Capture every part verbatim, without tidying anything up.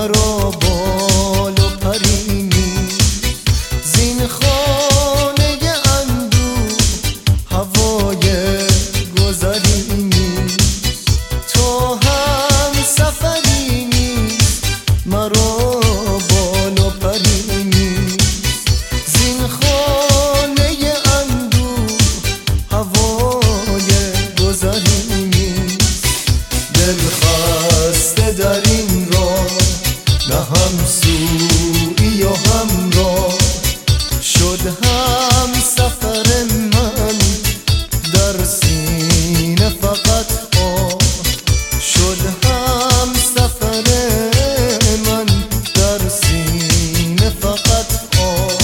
مرا بال و پری نیست، زین خانه اندوه هوای گذری نیست. تو هم سفری نیست، مرا بال و پری نیست، زین خانه اندوه هوای گذری نیست. دل خسته در این راه، نه هم سویی و همراه شد هم سفر من، در سینه فقط آه شد هم سفر من، در سینه فقط آه.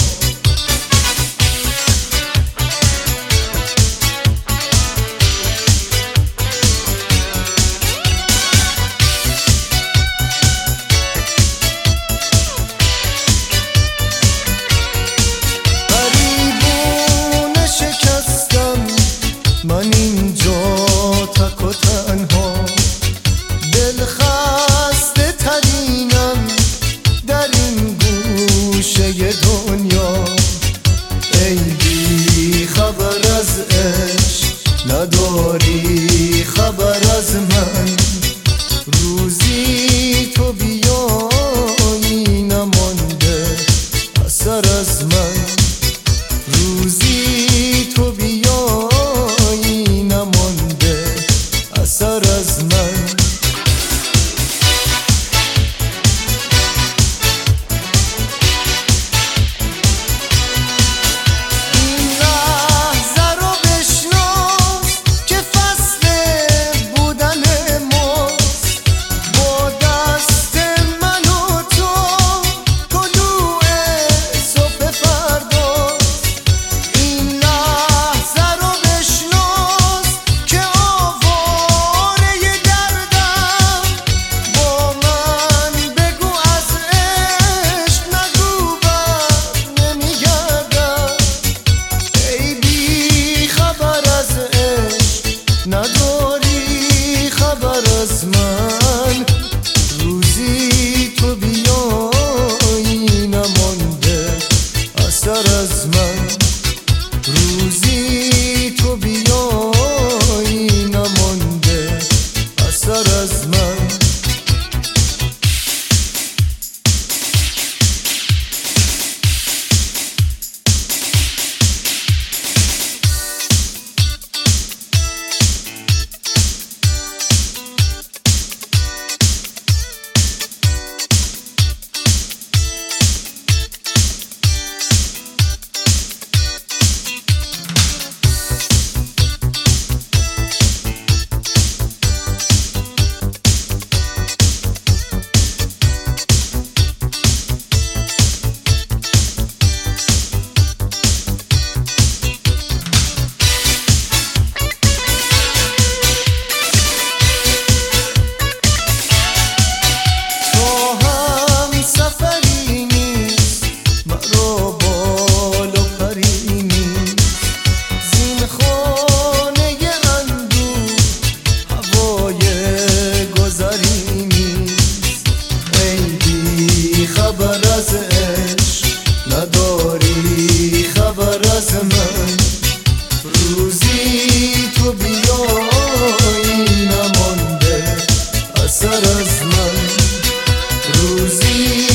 من اینجا تک و تنها، دل خسته ترینم در این گوشه دنیا. ای بی خبر از عشق، نداری خبر از من، روزی تو بیایی نمانده اثر از من، روزی تو بیایی نمانده اثر از من. این لحظه رو بشناس که فصل بودن ماست، با دست من و تو طلوع صبح فرداست. این لحظه رو بشناس که آواره دردم، با من بگو از عشق نگو بر نمیگردم. ای بی خبر از عشق، نداری خبر از من، روزی تو بیایی نمانده اثر از من، روزی تو بیایی نمانده اثر از من. خبر از عشق، نداری خبر از من، روزی تو بیایی نمانده اثر از من، روزی